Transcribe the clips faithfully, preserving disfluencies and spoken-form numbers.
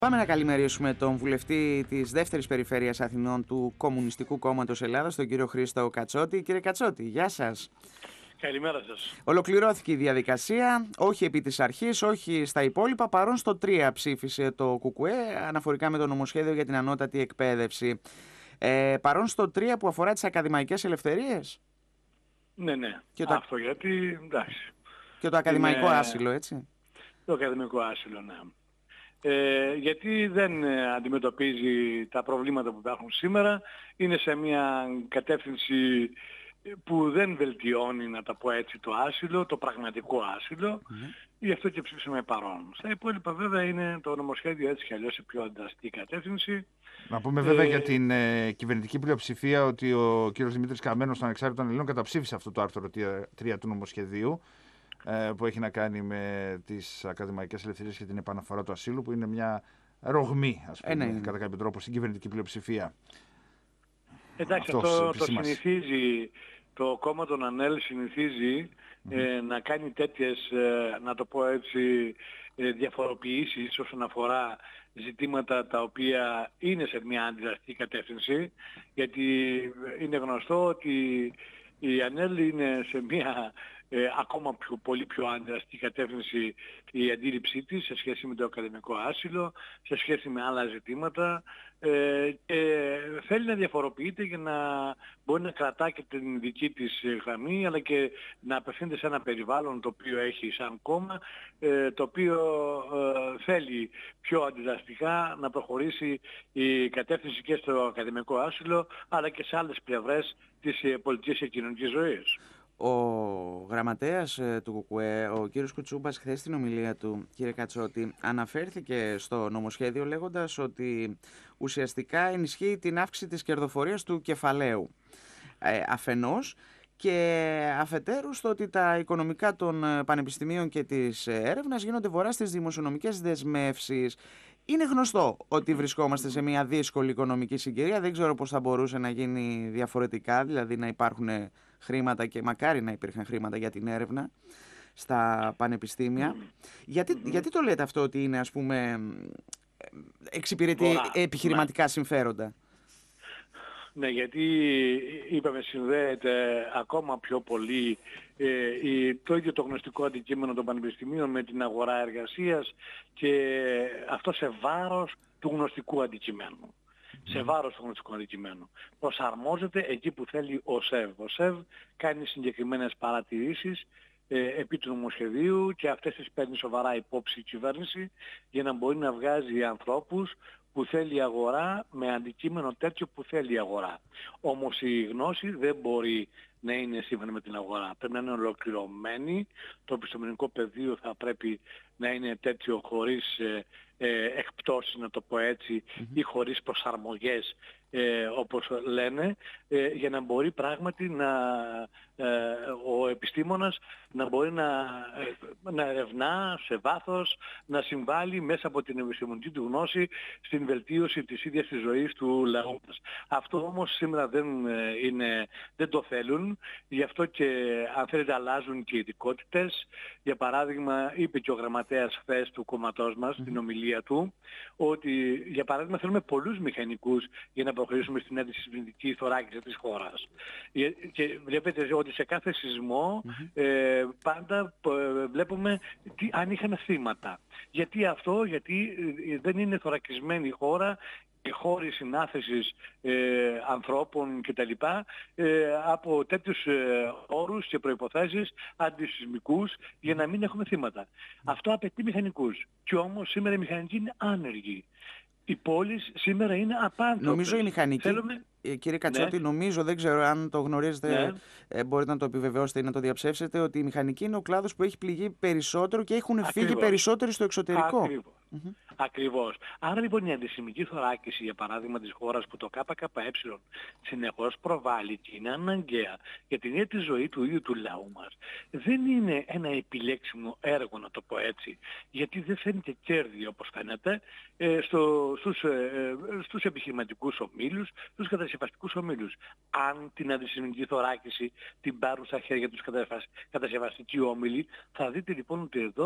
Πάμε να καλημερίσουμε τον βουλευτή της δεύτερης περιφέρειας Αθηνών του Κομμουνιστικού Κόμματος Ελλάδας, τον κύριο Χρήστο Κατσότη. Κύριε Κατσότη, γεια σας. Καλημέρα σας. Ολοκληρώθηκε η διαδικασία, όχι επί της αρχής, όχι στα υπόλοιπα, παρόν στο τρία ψήφισε το ΚΚΕ αναφορικά με το νομοσχέδιο για την ανώτατη εκπαίδευση. Ε, παρόν στο τρία που αφορά τις ακαδημαϊκές ελευθερίες. Ναι, ναι. Και το... Αυτό γιατί, εντάξει. Και το ακαδημαϊκό Είναι... άσυλο, έτσι. Το ακαδημαϊκό άσυλο, ναι. Ε, γιατί δεν αντιμετωπίζει τα προβλήματα που υπάρχουν σήμερα, είναι σε μια κατεύθυνση που δεν βελτιώνει, να τα πω έτσι, το άσυλο, το πραγματικό άσυλο, mm-hmm. Γι' αυτό και ψήφισαμε παρόν. Στα υπόλοιπα βέβαια είναι το νομοσχέδιο έτσι κι αλλιώς σε πιο ανταστή κατεύθυνση. Να πούμε βέβαια ε... για την ε, κυβερνητική πλειοψηφία ότι ο κύριος Δημήτρης Καμένος των Ανεξάρτητων Ελλήνων καταψήφισε αυτό το άρθρο τρία του νομοσχεδίου ε, που έχει να κάνει με τις ακαδημαϊκές ελευθερίες και την επαναφορά του ασύλου, που είναι μια ρογμή, ας πούμε, ε, ναι. κατά κάποιο τρόπο στην κυβερνητική πλειοψηφία. Εντάξει, αυτό, αυτό το συνηθίζει, το κόμμα των ΑΝΕΛ συνηθίζει mm-hmm. ε, να κάνει τέτοιες, ε, να το πω έτσι, ε, διαφοροποιήσεις όσον αφορά ζητήματα τα οποία είναι σε μια αντιδραστική κατεύθυνση, γιατί είναι γνωστό ότι η ΑΝΕΛ είναι σε μια ε, ακόμα πιο, πολύ πιο αντιδραστική κατεύθυνση η αντίληψή της σε σχέση με το ακαδημαϊκό άσυλο, σε σχέση με άλλα ζητήματα ε, και θέλει να διαφοροποιείται για να μπορεί να κρατά και την δική της γραμμή, αλλά και να απευθύνεται σε ένα περιβάλλον το οποίο έχει σαν κόμμα, ε, το οποίο ε, θέλει πιο αντιδραστικά να προχωρήσει η κατεύθυνση και στο ακαδημαϊκό άσυλο, αλλά και σε άλλες πλευρές της πολιτικής και κοινωνικής ζωής. Ο γραμματέας του ΚΚΕ, ο κύριος Κουτσούμπας, χθες στην ομιλία του, κύριε Κατσότη, αναφέρθηκε στο νομοσχέδιο λέγοντας ότι ουσιαστικά ενισχύει την αύξηση της κερδοφορίας του κεφαλαίου ε, αφενός, και αφετέρου στο ότι τα οικονομικά των πανεπιστημίων και της έρευνας γίνονται βορρά στις δημοσιονομικές δεσμεύσεις. Είναι γνωστό ότι βρισκόμαστε σε μια δύσκολη οικονομική συγκυρία. Δεν ξέρω πώς θα μπορούσε να γίνει διαφορετικά, δηλαδή να υπάρχουν χρήματα, και μακάρι να υπήρχαν χρήματα για την έρευνα στα πανεπιστήμια. Mm. Γιατί, mm-hmm. γιατί το λέτε αυτό ότι είναι, ας πούμε, εξυπηρετεί Βορρά. επιχειρηματικά ναι. συμφέροντα? Ναι, γιατί είπαμε συνδέεται ακόμα πιο πολύ ε, η, το ίδιο το γνωστικό αντικείμενο των πανεπιστημίων με την αγορά εργασίας, και αυτό σε βάρος του γνωστικού αντικειμένου. Mm. Σε βάρος του γνωστικού αντικειμένου. Προσαρμόζεται εκεί που θέλει ο ΣΕΒ. Ο ΣΕΒ κάνει συγκεκριμένες παρατηρήσεις ε, επί του νομοσχεδίου και αυτές τις παίρνει σοβαρά υπόψη η κυβέρνηση για να μπορεί να βγάζει ανθρώπους που θέλει η αγορά με αντικείμενο τέτοιο που θέλει η αγορά. Όμως η γνώση δεν μπορεί να είναι σύμφωνα με την αγορά. Πρέπει να είναι ολοκληρωμένη. Το επιστημονικό πεδίο θα πρέπει να είναι τέτοιο χωρίς ε, ε, εκπτώσεις, να το πω έτσι, mm-hmm. ή χωρίς προσαρμογές, ε, όπως λένε, ε, για να μπορεί πράγματι να, ε, ο επιστήμονας να μπορεί να, ε, να ερευνά σε βάθος, να συμβάλλει μέσα από την επιστημονική του γνώση στην βελτίωση της ίδιας της ζωής του λαού μας. Αυτό όμως σήμερα δεν, είναι, δεν το θέλουν, γι' αυτό και αν θέλετε αλλάζουν και οι ειδικότητες. Για παράδειγμα, είπε και ο γραμματέας χθες του κόμματός μας mm-hmm. στην ομιλία του, ότι για παράδειγμα θέλουμε πολλούς μηχανικούς για να προχωρήσουμε στην αντισυσμητική θωράκιση της χώρας. Και βλέπετε ότι σε κάθε σεισμό mm-hmm. ε, πάντα ε, βλέπουμε τι, αν είχαν θύματα. Γιατί αυτό? Γιατί ε, δεν είναι θωρακισμένη η χώρα και χώροι συνάθεσης ε, ανθρώπων κτλ. Ε, από τέτοιους ε, όρους και προϋποθέσεις αντισυσμικούς για να μην έχουμε θύματα. Mm. Αυτό απαιτεί μηχανικούς. Και όμως σήμερα οι μηχανικοί είναι άνεργοι. Οι πόλεις σήμερα είναι απάνθρωπες. Νομίζω οι μηχανικοί, Θέλουμε... κύριε Κατσότη, ναι. νομίζω, δεν ξέρω αν το γνωρίζετε, ναι. ε, μπορείτε να το επιβεβαιώσετε ή να το διαψεύσετε, ότι η μηχανική είναι ο κλάδος που έχει πληγεί περισσότερο και έχουν Ακριβώς. φύγει περισσότεροι στο εξωτερικό. Ακριβώς. Mm-hmm. Ακριβώς. Άρα λοιπόν η αντισημική θωράκιση, για παράδειγμα, της χώρας που το ΚΚΕ συνεχώς προβάλλει και είναι αναγκαία για την ίδια τη ζωή του ίδιου του λαού μας, δεν είναι ένα επιλέξιμο έργο, να το πω έτσι, γιατί δεν φαίνεται κέρδη, όπως φαίνεται, ε, στο, στους, ε, στους επιχειρηματικούς ομίλους, στους κατασκευαστικούς ομίλους. Αν την αντισημική θωράκιση την πάρουν στα χέρια τους κατασκευαστικοί όμιλοι, θα δείτε λοιπόν ότι εδώ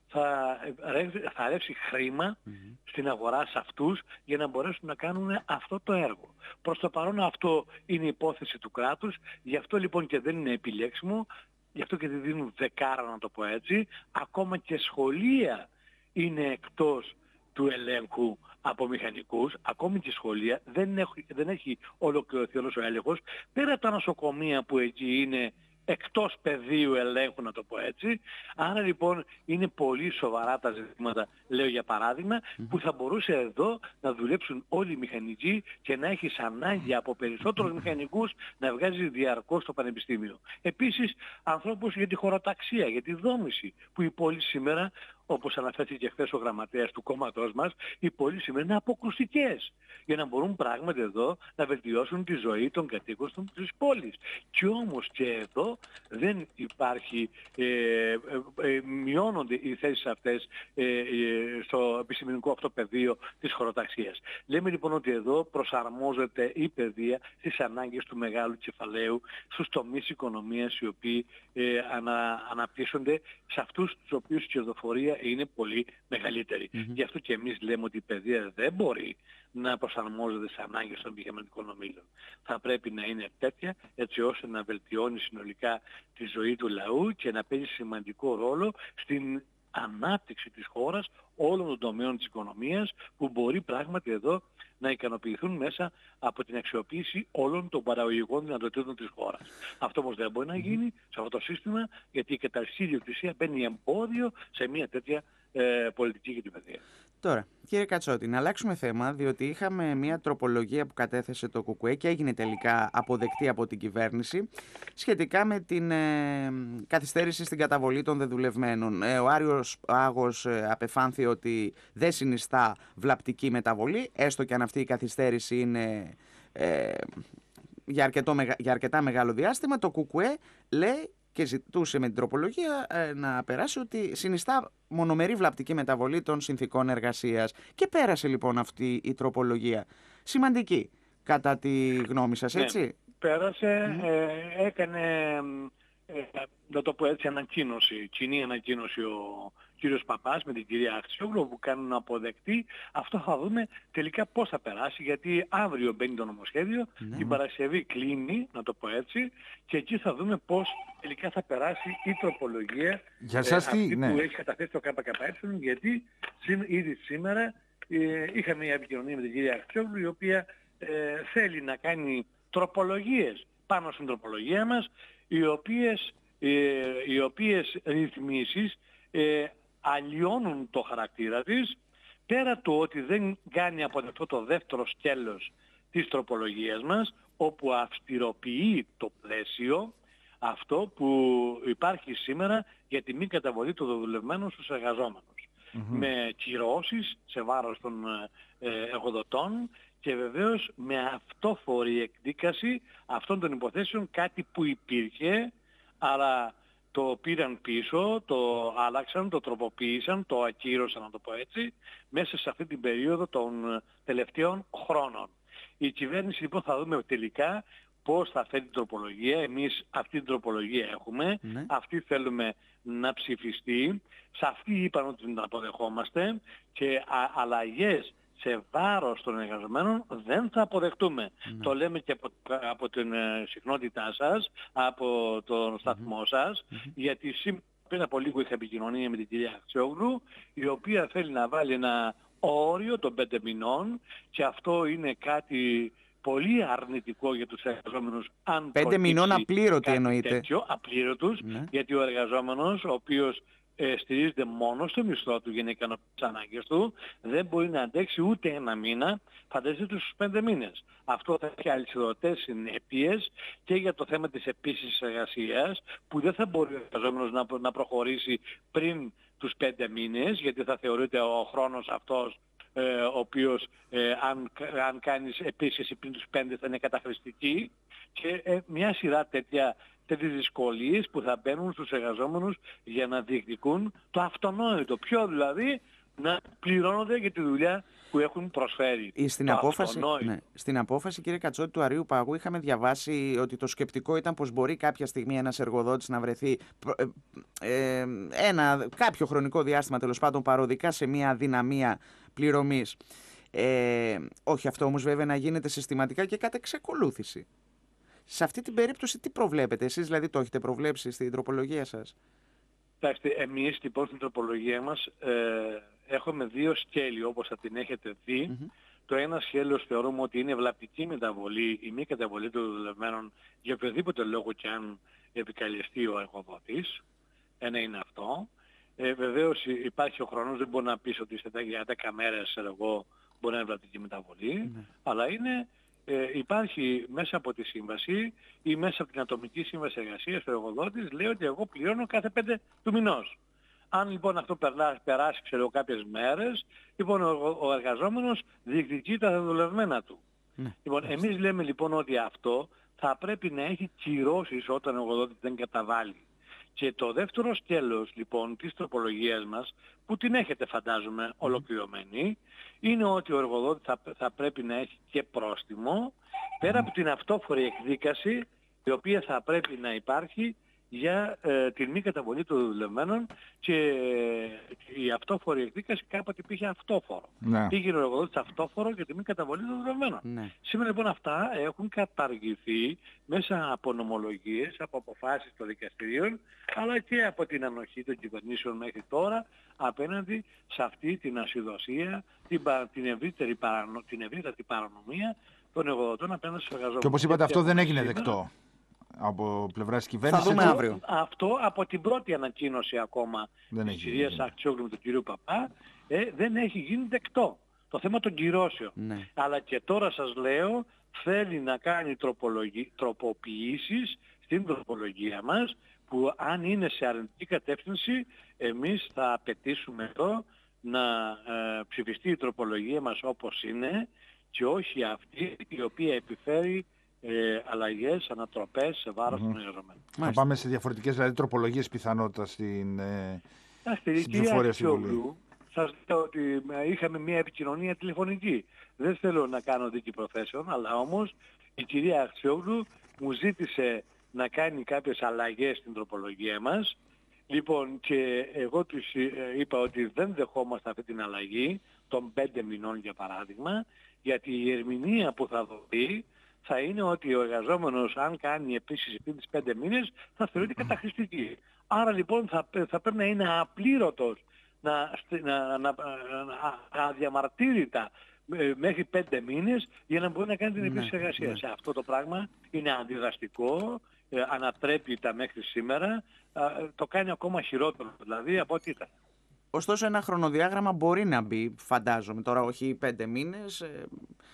θα, θα ρεύσει χρήμα mm-hmm. στην αγορά σε αυτούς για να μπορέσουν να κάνουν αυτό το έργο. Προς το παρόν αυτό είναι υπόθεση του κράτους, γι' αυτό λοιπόν και δεν είναι επιλέξιμο, γι' αυτό και δεν δίνουν δεκάρα να το πω έτσι, ακόμα και σχολεία είναι εκτός του ελέγχου από μηχανικούς, ακόμη και σχολεία δεν έχει, δεν έχει ολοκληρωθεί όλος ο έλεγχος, πέρα από τα νοσοκομεία που εκεί είναι εκτός πεδίου ελέγχου, να το πω έτσι. Άρα λοιπόν είναι πολύ σοβαρά τα ζητήματα, λέω για παράδειγμα, mm-hmm. που θα μπορούσε εδώ να δουλέψουν όλοι οι μηχανικοί και να έχεις ανάγκη από περισσότερους μηχανικούς να βγάζει διαρκώς το πανεπιστήμιο. Επίσης ανθρώπους για τη χωροταξία, για τη δόμηση, που η πόλη σήμερα, όπως αναφέρθηκε χθες ο γραμματέας του κόμματός μας, οι πόλεις σήμερα είναι αποκρουστικές για να μπορούν πράγματι εδώ να βελτιώσουν τη ζωή των κατοίκων της πόλης. Και όμως και εδώ δεν υπάρχει, ε, ε, ε, μειώνονται οι θέσεις αυτές ε, ε, στο επιστημονικό αυτό πεδίο της χωροταξίας. Λέμε λοιπόν ότι εδώ προσαρμόζεται η παιδεία στις ανάγκες του μεγάλου κεφαλαίου, στους τομείς οικονομίας οι οποίοι ε, ανα, αναπτύσσονται, σε αυτούς τους οποίους η κερδοφορία είναι πολύ μεγαλύτερη. Mm-hmm. Γι' αυτό και εμείς λέμε ότι η παιδεία δεν μπορεί να προσαρμόζεται σε ανάγκες των επιχειρηματικών ομίλων. Θα πρέπει να είναι τέτοια έτσι ώστε να βελτιώνει συνολικά τη ζωή του λαού και να παίζει σημαντικό ρόλο στην ανάπτυξη της χώρας όλων των τομέων της οικονομίας, που μπορεί πράγματι εδώ να ικανοποιηθούν μέσα από την αξιοποίηση όλων των παραγωγικών δυνατοτήτων της χώρας. Αυτό όμως δεν μπορεί να γίνει σε αυτό το σύστημα, γιατί η καταρχική ιδιοκτησία μπαίνει εμπόδιο σε μια τέτοια ε, πολιτική για την παιδεία. Τώρα, κύριε Κατσότη, να αλλάξουμε θέμα, διότι είχαμε μια τροπολογία που κατέθεσε το ΚΚΕ και έγινε τελικά αποδεκτή από την κυβέρνηση σχετικά με την ε, καθυστέρηση στην καταβολή των δεδουλευμένων. Ε, ο Άριος Πάγος ε, απεφάνθη ότι δεν συνιστά βλαπτική μεταβολή, έστω και αν αυτή η καθυστέρηση είναι ε, για, αρκετό, για αρκετά μεγάλο διάστημα. Το ΚΚΕ λέει και ζητούσε με την τροπολογία ε, να περάσει ότι συνιστά μονομερή βλαπτική μεταβολή των συνθηκών εργασίας. Και πέρασε λοιπόν αυτή η τροπολογία. Σημαντική κατά τη γνώμη σας, έτσι? Ναι, πέρασε, mm. ε, έκανε, ε, να το πω έτσι, ανακοίνωση, κοινή ανακοίνωση ο κύριος Παπάς με την κυρία Αξιόγλου, που κάνουν αποδεκτή. Αυτό θα δούμε τελικά πώς θα περάσει, γιατί αύριο μπαίνει το νομοσχέδιο, ναι. την Παρασκευή κλείνει, να το πω έτσι, και εκεί θα δούμε πώς τελικά θα περάσει η τροπολογία για σας, ε, τι, αυτή ναι. που έχει καταθέσει το ΚΚΕ, γιατί ήδη σήμερα ε, είχαμε μια επικοινωνία με την κυρία Αξιόγλου, η οποία ε, θέλει να κάνει τροπολογίες πάνω στην τροπολογία μας, οι οποίες, ε, οι οποίες ρυθμίσεις ε, αλλοιώνουν το χαρακτήρα της, πέρα του ότι δεν κάνει αποδεκτό το δεύτερο σκέλος της τροπολογίας μας, όπου αυστηροποιεί το πλαίσιο αυτό που υπάρχει σήμερα για τη μη καταβολή των δεδουλευμένων στους εργαζόμενους. Mm-hmm. Με κυρώσεις σε βάρος των ε, εργοδοτών και βεβαίως με αυτόφορη εκδίκαση αυτών των υποθέσεων, κάτι που υπήρχε, αλλά το πήραν πίσω, το άλλαξαν, το τροποποίησαν, το ακύρωσαν, να το πω έτσι, μέσα σε αυτή την περίοδο των τελευταίων χρόνων. Η κυβέρνηση λοιπόν θα δούμε τελικά πώς θα φέρει την τροπολογία. Εμείς αυτή την τροπολογία έχουμε, ναι. αυτή θέλουμε να ψηφιστεί. Σε αυτή είπαν ότι την αποδεχόμαστε και α, αλλαγές σε βάρος των εργαζομένων δεν θα αποδεχτούμε. Ναι. Το λέμε και από, από την ε, συχνότητά σας, από τον σταθμό mm-hmm. σας, mm-hmm. γιατί σήμερα πριν από λίγο είχα επικοινωνία με την κυρία Αξιόγλου, η οποία θέλει να βάλει ένα όριο των πέντε μηνών, και αυτό είναι κάτι πολύ αρνητικό για τους εργαζόμενους. Αν πέντε μηνών απλήρωτοι εννοείται. Τέτοιο, απλήρωτους, ναι. γιατί ο εργαζόμενος, ο οποίος ε, στηρίζεται μόνο στο μισθό του για να ικανοποιήσει τις ανάγκες του, δεν μπορεί να αντέξει ούτε ένα μήνα, φανταστείτε τους πέντε μήνες. Αυτό θα έχει αλυσιδωτές συνέπειες και για το θέμα της επίσης εργασίας, που δεν θα μπορεί ο εργαζόμενος να, να προχωρήσει πριν τους πέντε μήνες, γιατί θα θεωρείται ο χρόνος αυτός ε, ο οποίος ε, αν, αν κάνεις επίσκεψη πριν τους πέντε θα είναι καταχρηστική, και ε, μια σειρά τέτοια τέτοιες δυσκολίες που θα μπαίνουν στους εργαζόμενους για να διεκδικούν το αυτονόητο. Ποιο δηλαδή? να πληρώνονται για τη δουλειά που έχουν προσφέρει. Στην απόφαση, ναι, στην απόφαση, κύριε Κατσότη, του Αρείου Πάγου είχαμε διαβάσει ότι το σκεπτικό ήταν πως μπορεί κάποια στιγμή ένας εργοδότης να βρεθεί ε, ε, ένα, κάποιο χρονικό διάστημα τέλος πάντων παροδικά σε μια αδυναμία πληρωμής. Ε, όχι αυτό όμως βέβαια να γίνεται συστηματικά και κατά εξακολούθηση. Σε αυτή την περίπτωση τι προβλέπετε εσείς, δηλαδή το έχετε προβλέψει στην τροπολογία σας? Κοιτάξτε, εμείς λοιπόν στην τροπολογία μας ε, έχουμε δύο σκέλη όπως θα την έχετε δει. Mm-hmm. Το ένα σκέλος θεωρούμε ότι είναι βλαπτική μεταβολή, η μη καταβολή των δουλευμένων για οποιοδήποτε λόγο και αν επικαλεστεί ο εργοδότης. Ένα είναι αυτό. Ε, βεβαίως υπάρχει ο χρόνος, δεν μπορεί να πεις ότι για δέκα μέρες εγώ μπορεί να είναι βλαπτική μεταβολή, mm-hmm. αλλά είναι... Ε, υπάρχει μέσα από τη σύμβαση ή μέσα από την ατομική σύμβαση εργασίας ο εργοδότης λέει ότι εγώ πληρώνω κάθε πέντε του μηνός. Αν λοιπόν αυτό περάσει, περάσει ξέρω κάποιες μέρες, λοιπόν ο, ο εργαζόμενος διεκδικεί τα δουλευμένα του. Ναι. Λοιπόν, εμείς λέμε λοιπόν ότι αυτό θα πρέπει να έχει κυρώσεις όταν ο εργοδότης δεν καταβάλει. Και το δεύτερο σκέλος λοιπόν της τροπολογίας μας, που την έχετε φαντάζομαι ολοκληρωμένη, είναι ότι ο εργοδότης θα, θα πρέπει να έχει και πρόστιμο, πέρα από την αυτόφορη εκδίκαση, η οποία θα πρέπει να υπάρχει για ε, την μη καταβολή των δουλευμένων, και ε, η αυτόφορη εκδίκαση κάποτε πήγε αυτόφορο. Ναι. Πήγε ο εργοδότης αυτόφορο για τη μη καταβολή των δουλευμένων. Ναι. Σήμερα λοιπόν αυτά έχουν καταργηθεί μέσα από νομολογίες, από αποφάσεις των δικαστηρίων, αλλά και από την ανοχή των κυβερνήσεων μέχρι τώρα απέναντι σε αυτή την ασυδοσία, την, την, ευρύτερη, παρανο, την ευρύτερη παρανομία των εργοδοτών απέναντι στους εργαζόμενους. Και όπως είπατε, αυτό δεν έγινε δεκτό από πλευράς της κυβέρνησης. Θα δούμε αύριο. Αυτό από την πρώτη ανακοίνωση ακόμα της κυρίας Αχτσιόγλου με τον κύριο Παπά ε, δεν έχει γίνει δεκτό. Το θέμα των κυρώσεων. Ναι. Αλλά και τώρα σας λέω θέλει να κάνει τροποποιήσεις στην τροπολογία μας, που αν είναι σε αρνητική κατεύθυνση εμείς θα απαιτήσουμε εδώ να ε, ψηφιστεί η τροπολογία μας όπως είναι και όχι αυτή η οποία επιφέρει ε, αλλαγές, ανατροπές σε βάρος mm-hmm. των εργαζομένων. Θα πάμε σε διαφορετικές δηλαδή τροπολογίες πιθανότητα στην, ε, στην ψηφοφορία συμβουλή. Σας λέω ότι είχαμε μια επικοινωνία τηλεφωνική. Δεν θέλω να κάνω δίκη προθέσεων, αλλά όμως η κυρία Αχτσιόγλου μου ζήτησε να κάνει κάποιες αλλαγές στην τροπολογία μας. Λοιπόν, και εγώ τους είπα ότι δεν δεχόμαστε αυτή την αλλαγή των πέντε μηνών για παράδειγμα, γιατί η ερμηνεία που θα δοθεί θα είναι ότι ο εργαζόμενος αν κάνει επίσης εκείνες τις πέντε μήνες θα θεωρείται καταχρηστική. Άρα λοιπόν θα, θα πρέπει να είναι απλήρωτος, να, να, να, να, αδιαμαρτύρητα μέχρι πέντε μήνες για να μπορεί να κάνει την επίσης εργασία. Ναι. Σε αυτό το πράγμα είναι αντιδραστικό, ε, ανατρέπει τα μέχρι σήμερα, ε, το κάνει ακόμα χειρότερο δηλαδή από ό,τι ήταν. Ωστόσο ένα χρονοδιάγραμμα μπορεί να μπει, φαντάζομαι, τώρα όχι πέντε μήνες, ε,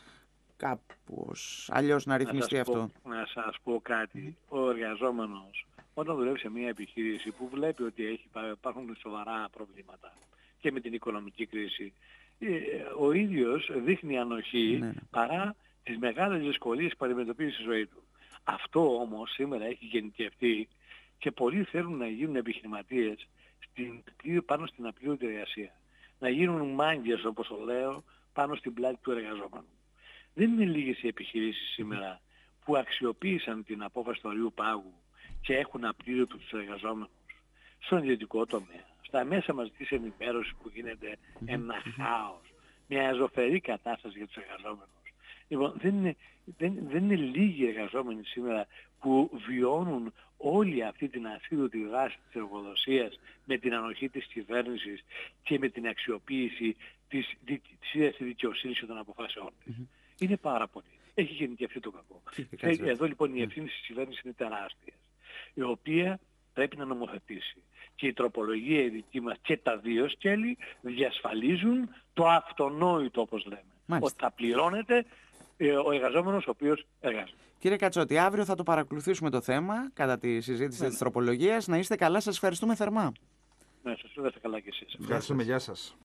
κάπως αλλιώς να ρυθμιστεί να αυτό. Πω, να σας πω κάτι, ο εργαζόμενος όταν δουλεύει σε μια επιχείρηση που βλέπει ότι έχει, υπάρχουν σοβαρά προβλήματα και με την οικονομική κρίση, ο ίδιος δείχνει ανοχή ναι. παρά τις μεγάλες δυσκολίες που αντιμετωπίζει στη ζωή του. Αυτό όμως σήμερα έχει γενικευτεί και πολλοί θέλουν να γίνουν επιχειρηματίες στην, πάνω στην απλήρωτη εργασία. Να γίνουν μάγκες όπως το λέω πάνω στην πλάτη του εργαζόμενου. Δεν είναι λίγες οι επιχειρήσεις σήμερα που αξιοποίησαν την απόφαση του Αρείου Πάγου και έχουν απλήρωτους τους εργαζόμενους στον ιδιωτικό τομέα. Στα μέσα μαζικής ενημέρωσης που γίνεται ένα χάος, μια ζωφερή κατάσταση για τους εργαζόμενους. Λοιπόν, δεν είναι, δεν, δεν είναι λίγοι εργαζόμενοι σήμερα που βιώνουν όλη αυτή την ασίδωτη δράση της εργοδοσίας με την ανοχή της κυβέρνησης και με την αξιοποίηση της, της ίδιας δικαιοσύνης των αποφάσεών της. Mm-hmm. Είναι πάρα πολύ. Έχει γενικευτεί το κακό. Εδώ λοιπόν η ευθύνη της κυβέρνησης είναι τεράστια, η οποία πρέπει να νομοθετήσει. Και η τροπολογία η δική μας και τα δύο σκέλη διασφαλίζουν το αυτονόητο όπως λέμε. Μάλιστα. Ότι θα πληρώνεται ε, ο εργαζόμενος ο οποίος εργάζεται. Κύριε Κατσότη, αύριο θα το παρακολουθήσουμε το θέμα κατά τη συζήτηση ναι. της τροπολογίας. Να είστε καλά, σας ευχαριστούμε θερμά. Ναι, σας ευχαριστώ καλά και εσείς. Ευχαριστούμε, γεια σας.